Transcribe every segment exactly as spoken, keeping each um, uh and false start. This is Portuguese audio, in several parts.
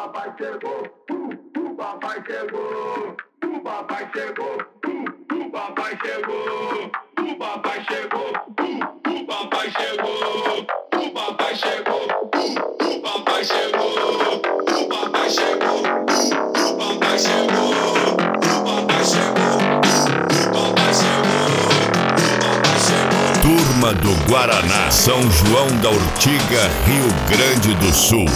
papai chegou, uh, o papai chegou, o papai chegou, uh, o papai chegou, o papai chegou, uh, o papai chegou, o papai chegou, uh, o papai chegou, o papai chegou, uh, o papai chegou, o papai chegou, o papai chegou, o papai chegou. Turma do Guaraná, São João da Ortiga, Rio Grande do Sul.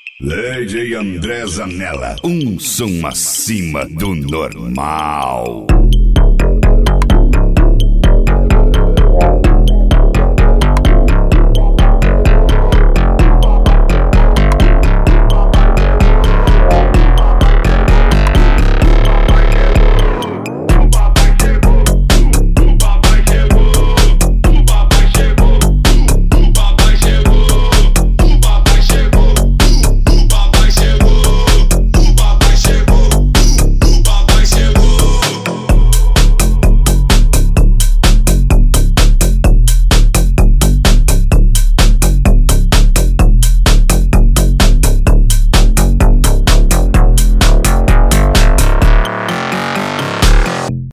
Lady André Zanella, um som acima do normal.